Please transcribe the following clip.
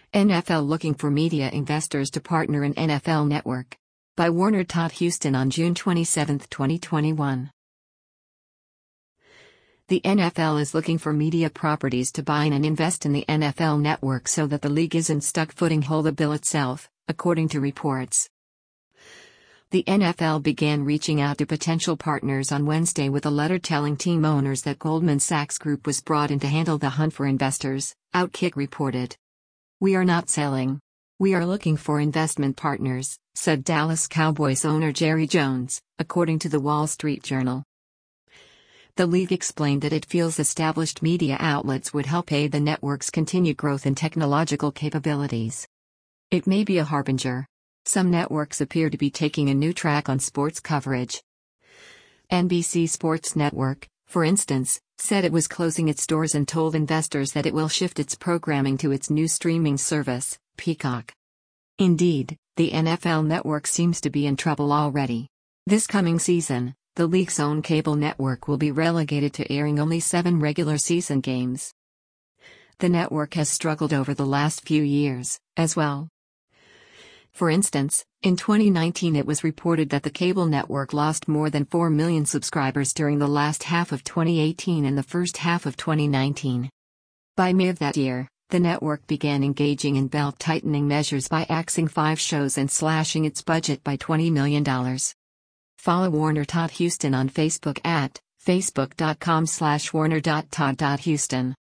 NFL looking for media investors to partner in NFL Network. By Warner Todd Houston on June 27, 2021. The NFL is looking for media properties to buy in and invest in the NFL Network so that the league isn't stuck footing whole the bill itself, according to reports. The NFL began reaching out to potential partners on Wednesday with a letter telling team owners that Goldman Sachs Group was brought in to handle the hunt for investors, Outkick reported. "We are not selling. We are looking for investment partners," said Dallas Cowboys owner Jerry Jones, according to the Wall Street Journal. The league explained that it feels established media outlets would help aid the network's continued growth in technological capabilities. "It may be a harbinger. Some networks appear to be taking a new track on sports coverage." NBC Sports Network, for instance, said it was closing its doors and told investors that it will shift its programming to its new streaming service, Peacock. Indeed, the NFL Network seems to be in trouble already. This coming season, the league's own cable network will be relegated to airing only 7 regular season games. The network has struggled over the last few years, as well. For instance, in 2019 it was reported that the cable network lost more than 4 million subscribers during the last half of 2018 and the first half of 2019. By May of that year, the network began engaging in belt-tightening measures by axing 5 shows and slashing its budget by $20 million. Follow Warner Todd Houston on Facebook at facebook.com/warner.todd.houston.